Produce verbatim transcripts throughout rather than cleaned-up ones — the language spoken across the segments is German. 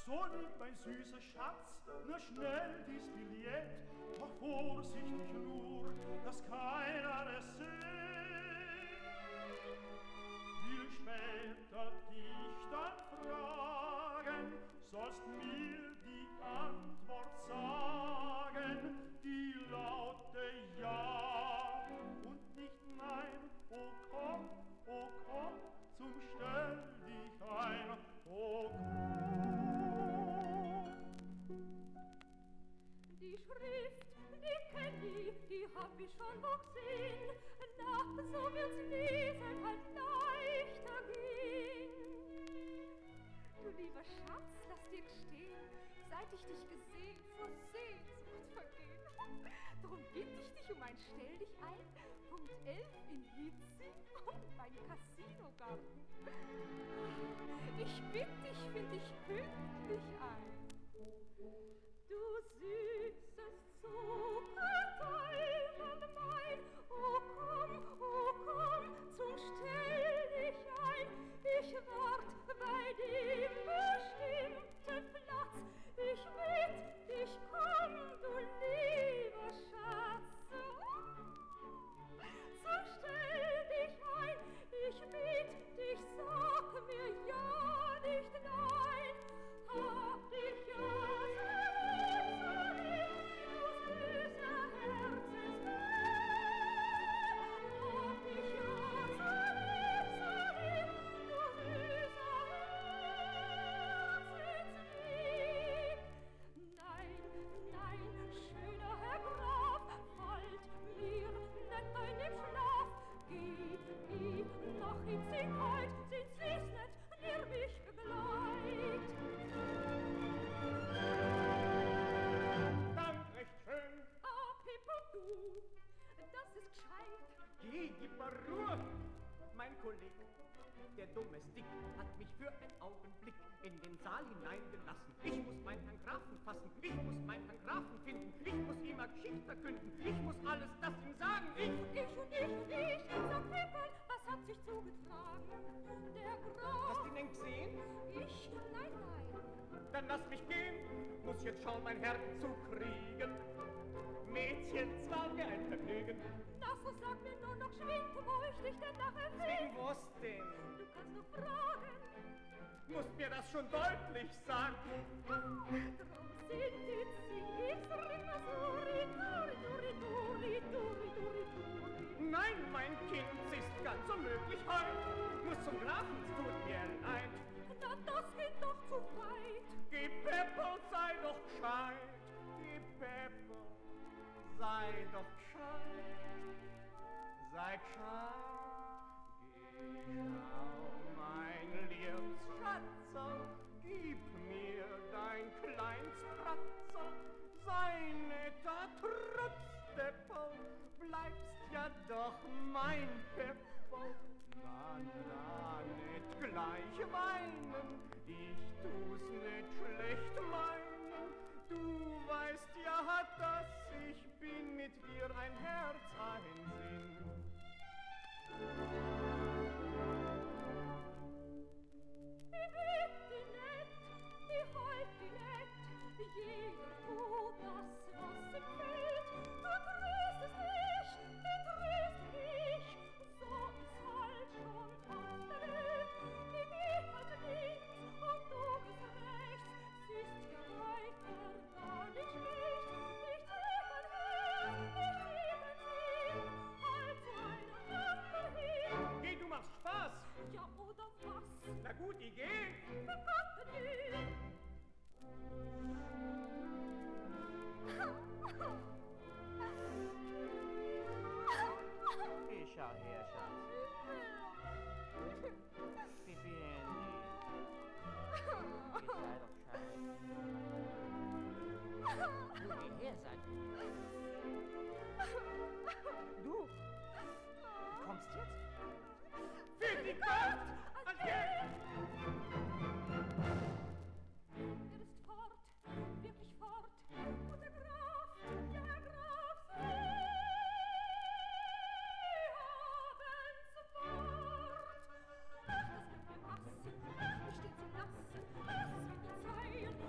So nimm, mein süßer Schatz, nur schnell dies Billett, doch vorsichtig nur, dass keiner es sieht. Will später dich dann fragen, sollst mir die Antwort sagen, die laute Ja und nicht Nein. Oh komm, oh komm, zum Stell dich ein, oh komm. Die Schrift, die kenn ich, die hab ich schon wo gesehen. Na, so wird's lesen halt leichter gehen. Du lieber Schatz, lass dir gestehen, seit ich dich gesehen, vor Sehnsucht vergehen. Drum bitt ich dich um ein Stell dich ein, Punkt elf in Hitzing und beim Casinogarten. Ich bitt dich, find dich pünktlich ein. Du süßes Zuckerteilchen mein, oh komm, oh komm, zum Stell dich ein. Ich wart bei dem bestimmten Platz. Ich bitt dich, komm, du lieber Schatz. So stell dich ein, ich bitt dich, sag mir ja, nicht nein. Hab dich ja so lieb, so lieb, du süßer Herzensmann. Hab dich ja so lieb, so lieb, du süßer Herzenslieb. Nein, nein, schöner Herr Graf, fallt mir nicht ein im Schlaf. Gib mir nach Hitzigkeit, sind sie's nicht, der mich begleit. Dank, recht schön. Ah, Pippo, du, das ist gescheit. Geh, gib mal Ruhe! Mein Kolleg, der dumme Stick, hat mich für einen Augenblick in den Saal hineingelassen. Ich muss meinen Herrn Grafen fassen, ich muss meinen Herrn Grafen finden, ich muss ihm eine Geschichte verkünden, ich muss alles das ihm sagen. Ich und ich und ich und ich, sag Pippo, was hat sich zugetragen? Der Graf... Hast du ihn denn gesehen? Ich? Nein, nein. Dann lass mich gehen, muss jetzt schauen, mein Herz zu kriegen. Mädchen, zwar mir ein Vergnügen. Na, so sag mir nur noch geschwind, wo ich dich denn nachher Wegen was denn? Du kannst doch fragen. Musst mir das schon deutlich sagen. Drum sind die Zingis, Rimasuri, Duri, Duri, Duri, Duri, Duri, Duri. Nein, mein Kind, es ist ganz unmöglich heut. Muss zum Grafen, es tut mir leid. Na, das geht doch zu weit. Geh, Pepper, sei doch gescheit. Geh, Pepper, sei doch gescheit. Sei gescheit. Geh, schau, mein liebes Schatzer, gib mir dein kleines Pratzer. Sei netter Trutzdepper, bleibst ja doch mein Pepper. Na, na, nicht gleich weinen, ich tu's nicht schlecht meinen. Du weißt ja, dass ich bin mit dir ein Herz, ein Sinn. Ich bitt dich nett, ich halt dich nett, jeder tut das, was ihm fällt. Du tröstest mich, ich tröste dich, so ist halt schon auf der Welt. Ich geh halt links und du gehst rechts, siehst ja weiter gar nicht schlecht. Ich zieh dein Herz, ich zieh dein Sinn, halt zu einer anderen hin. Geh, du machst Spaß. Ja, oder was? Na gut, ich geh. Für Gott will. Geh, schau her, Schatz. Pipi, Handy. Geh, sei doch gescheit. Du, geh her, sag. Du, du kommst jetzt? Für die Gott! Adieu! Er ist fort, wirklich fort. Und der Graf, ja, Herr Graf, Sie haben's Wort. Ach, das wird mein Passen, ach, wie steht's im Lassen, ach, es wird die Zeilen,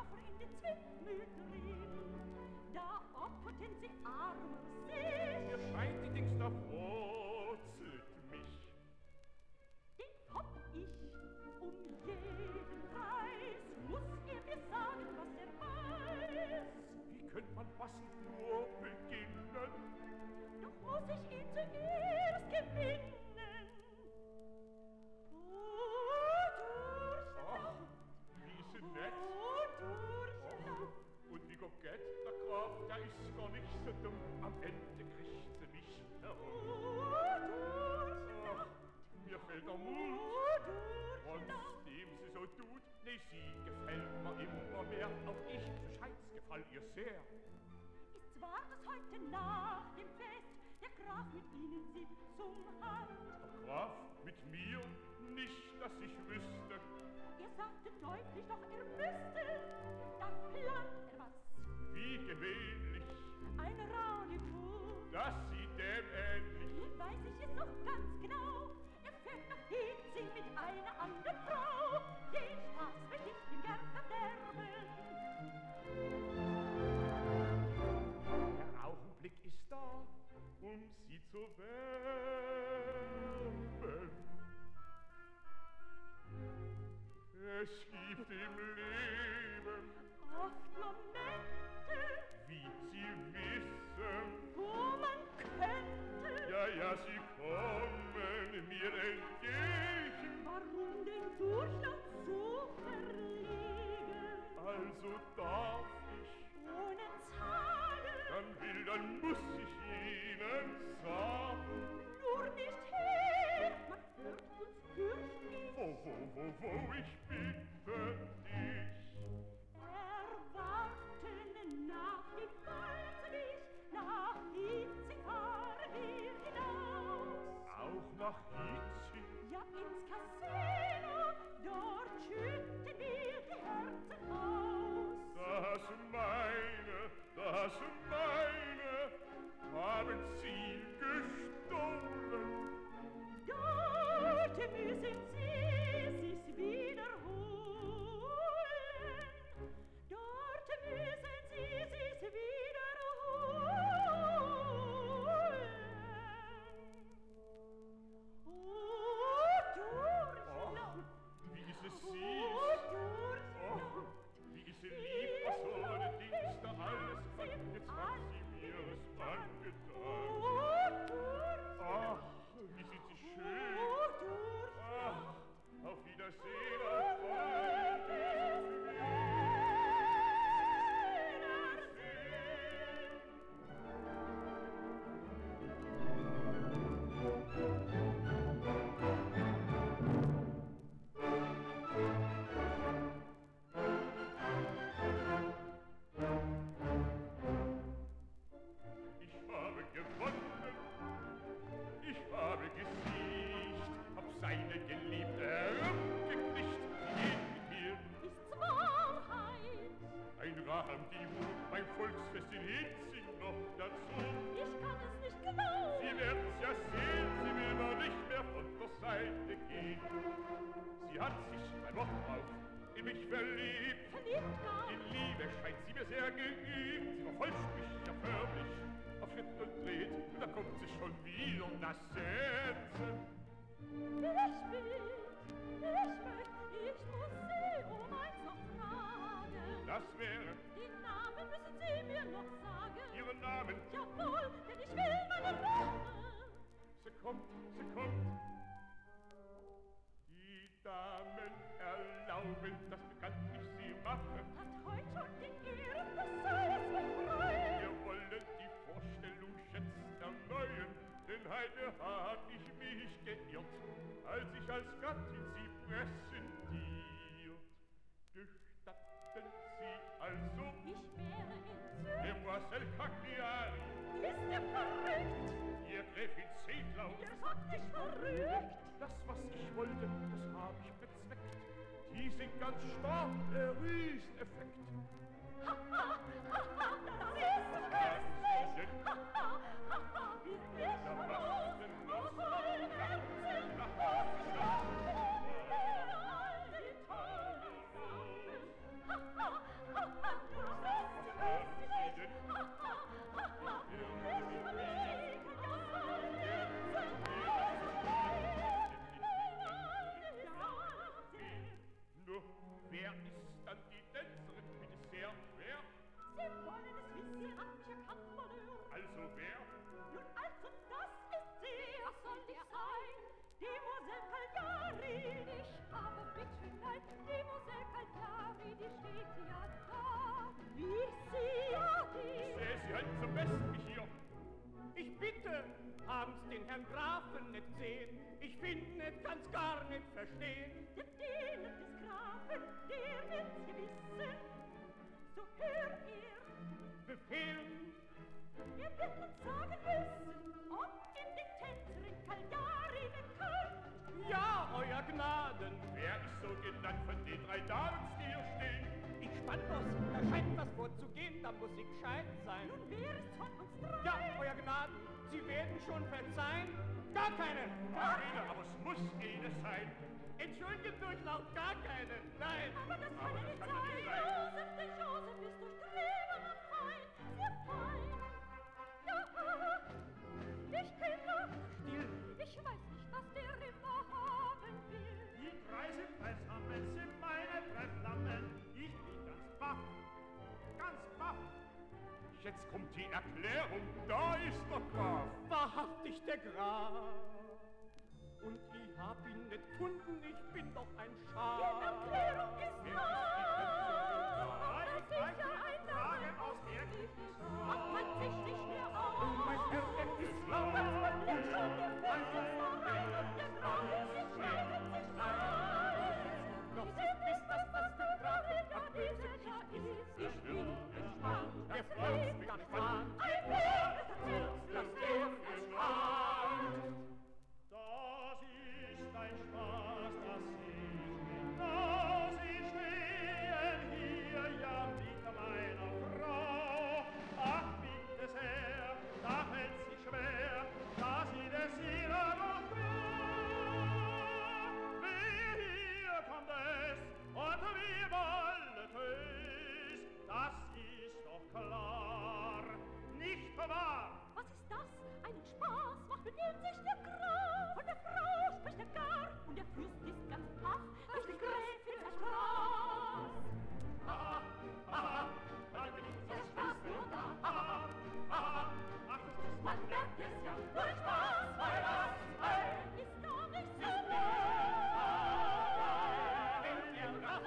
Schaffer in den Zwickmühl drin, da opferten sie armer sich. Mir scheint die Dings da wurzelt mich. Den hopp ich um jeden Preis, muss er mir sagen, was er weiß. Wie könnt man passend nur beginnen? Doch muss ich ihn zuerst gewinnen. Oh, Durchlacht. Wie ist sie nett? Oh, Durchlacht. Und wie kokett, der Graf, der ist gar nicht so dumm. Am Ende kriegt sie mich herum. Oh, Durchlacht. Mir fällt der Mut. Oh, Durchlacht. Trotzdem sie so tut, nee, sie gefällt mir immer mehr. Auch ich, so scheint's, gefall ihr sehr. Ist wahr, dass heute nach dem Fest der Graf mit Ihnen Sitzung hat? Der Graf, mit mir? Nicht, dass ich wüsste. Er sagte deutlich, doch er müsste. Da plant er was. Wie gewöhnlich, Ein Rendezvous. das sieht dem ähnlich. Weiß ich es noch ganz genau. Er fährt nach Hitzing mit einer anderen Frau. Den Spaß möchte ich ihm gern verderben. Der Augenblick ist da, um sie zu werben. Es gibt im Leben, Oft Momente, wie Sie wissen, wo man könnte. ja, ja, sie kommen mir entgegen. Warum den Durchlauf so verlegen? Also darf ich, Ohne Zahlen, dann will, dann muss ich Ihnen sagen, nur nicht her. Man hört uns fürchten. wo, wo, wo, wo, ich bitte dich. Erwarten nach dem Holzweg, nach Hitzing fahren wir hinaus. Auch nach Hitzing, Ja, ins Casino, dort schütten wir die Herzen aus. das meine, das meine, haben Sie gestohlen. Dort müssen Sie sich's wiederholen. Dort müssen Sie sich's wiederholen. Oh, Durchlacht. Wie ist es Oh, süß, Durchlacht. oh, wie ist sie lieb, was so eine Dings da alles kann. Jetzt hat sie mir es angetan. Oh, Durchlacht. Ach, wie sind sie schön. Oh, Durchlacht. Ach, auf Wiedersehen, auf Wiedersehen. Ich habe gewonnen, ich habe gesiegt, hab seine Geliebte herabgekriegt, sie geht mit mir. Ist's Wahrheit? Ein Rahmdivo, mein Volksfest in Hitzing noch dazu. Ich kann es nicht glauben. Sie werd's ja sehen, sie will mir nicht mehr von der Seite gehen. Sie hat sich ein Wort drauf in mich verliebt. Verliebt gar. In Liebe scheint sie mir sehr geübt. Sie verfolgt mich ja förmlich auf Schritt und Tritt. Und da kommt sie schon wieder, das Sätze. Ich will, ich möchte, ich muss Sie um eins noch fragen. Das wäre Den Namen müssen Sie mir noch sagen. Ihren Namen. Jawohl, denn ich will meinen Namen. Sie kommt, sie kommt. Die Damen erlauben, dass bekannt ich sie mache. Hat heut schon den Ehren des Seins befreit. Wir wollen die Vorstellung schätzt erneuern, denn heute hab ich mich geirrt, als ich als Gattin sie präsentiert. Gestatten Sie also, Ich wäre entzückt. Demoiselle Cagliari, Ist er verrückt? ihr Gräfin Zedlau. Ihr seid nicht verrückt. Das, was ich wollte, das hab ich bezweckt. Die sind ganz stark, der Rieseneffekt. Ha, ha, ha, ha, das ist köstlich. Ha, ha, ha, ha, wirklich Na, was groß. denn Aus los? allen Herzen Na, muss ich na, all die tollen Sachen. Ha, ha, ha, Ich bitte, haben's den Herrn Grafen nicht gesehen? Ich find nicht, kann's gar nicht verstehen. Der Diener des Grafen, der wird's gewissen. So hör er. Befehlen. Er wird uns sagen müssen, ob ihm die Tänzerin Cagliari bekannt. Ja, euer Gnaden. Wer ist so genannt von den drei Damen, die hier stehen? Ich spann los, da scheint was vorzugehen, da muss ich gescheit sein. Nun wer ist von uns drei? Ja, euer Gnaden, Sie werden schon verzeihen. Gar keine. Keine, aber es muss eine sein. Entschuldige Durchlauf, gar keine. Nein. Aber das kann Aber ja das nicht kann ja nicht sein. sein. Josef, der Josef ist durchtrieben und fein, sehr fein. Ja, ich kenne. Still. Ich weiß nicht, was der immer haben will. Die drei sind beisammen, sind meine Trefflammen. Ich bin ganz baff, ganz baff. Jetzt kommt die Erklärung, da ist der Graf. Wahrhaftig der Graf. Und ich hab ihn nicht gefunden, ich bin doch ein Die Schaf. Erklärung ist Wer wahr. ist die Das ist Frage ja ein Frage Name. aus der Erkenntnis. Macht man sich nicht mehr auf. Mein Herr, er ist laut. Ganz von links schon die Füße voran und der Graf sie schreiben sich ein. Doch Sie ist wissen, das, was der Graf der am böse dieser da ist. ist. Ich bin gespannt. Der Das Freund Leben bin ganz gespannt. Ein Leben, das erzählt, das Leben ist spannend. Das ist ein Spaß, das ich bin. Da Sie stehen hier ja mit meiner Frau. Ach, bitte sehr, da fällt sie schwer, da sie des ihrer noch Wer hier kommt es, und wir wollen es. Das ist doch klar, nicht wahr? Was ist das? Einen Spaß macht benimmt sich der Graf. Von der Frau spricht er gar. Und der Fürst ist ganz baff, als die Gräfin versprach. Aha, aha, dann bin ich Der so Spaß nur da. Aha, aha, ach, das ist Man merkt es ja, nur ein Spaß, weil das hey, ist gar nicht so Wenn der Graf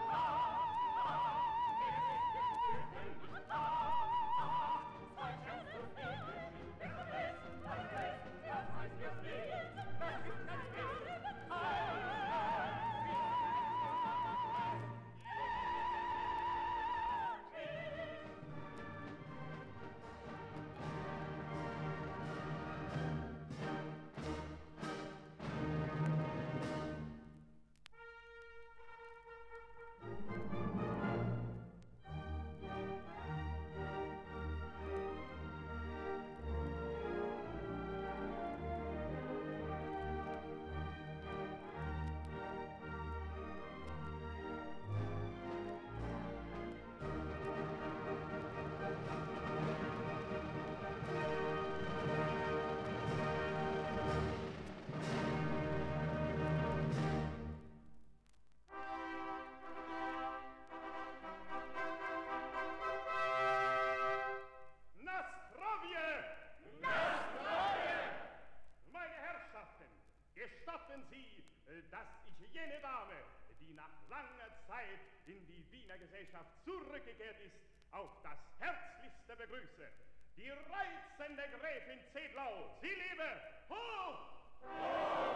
Nastrovje! Nastrovje! Meine Herrschaften, gestatten Sie, äh, dass ich jene Dame, die nach langer Zeit in die Wiener Gesellschaft zurückgekehrt ist, auf das Herzlichste begrüße. Die reizende Gräfin Zedlau, sie lebe! Hoch!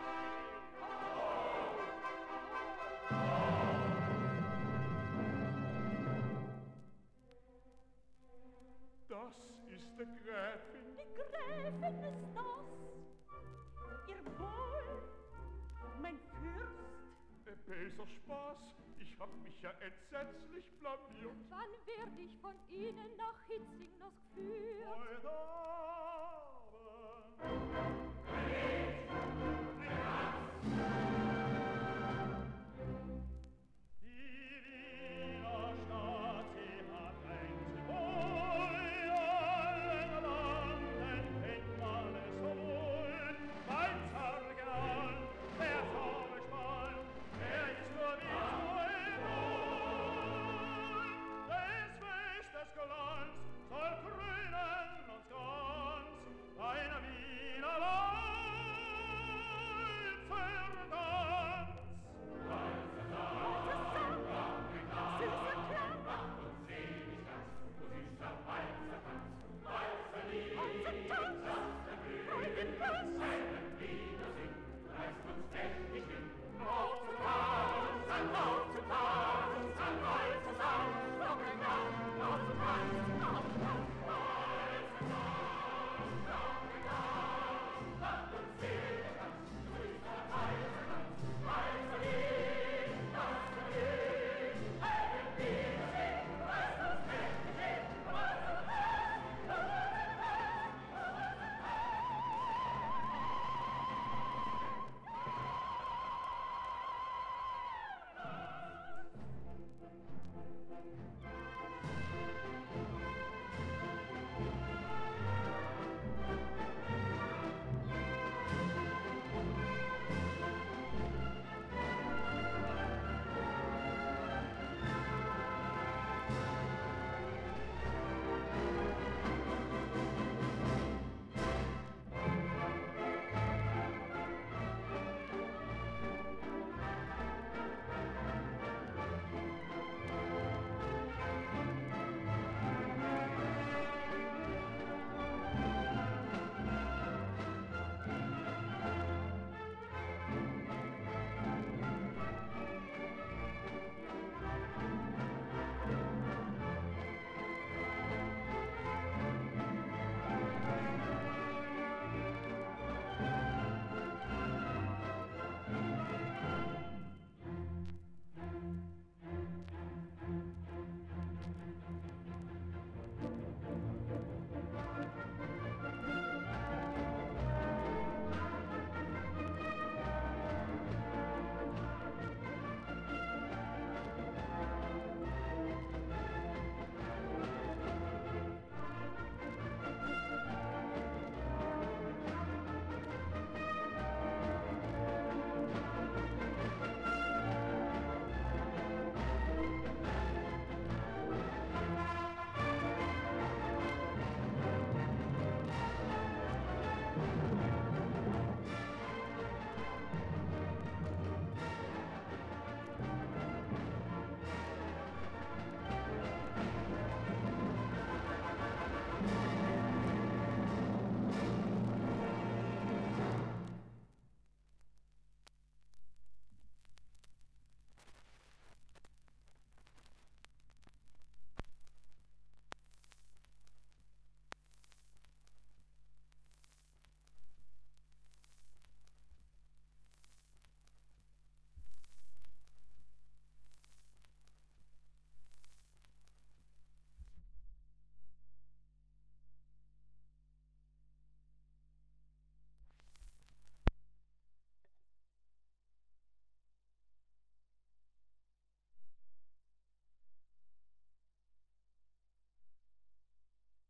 Das ist die Gräfin. Die Gräfin ist das. Ihr Wohl, mein Fürst. Äh, böser Spaß, ich hab mich ja entsetzlich blamiert. Wann werd ich von Ihnen nach Hitzing noch geführt? Heute Abend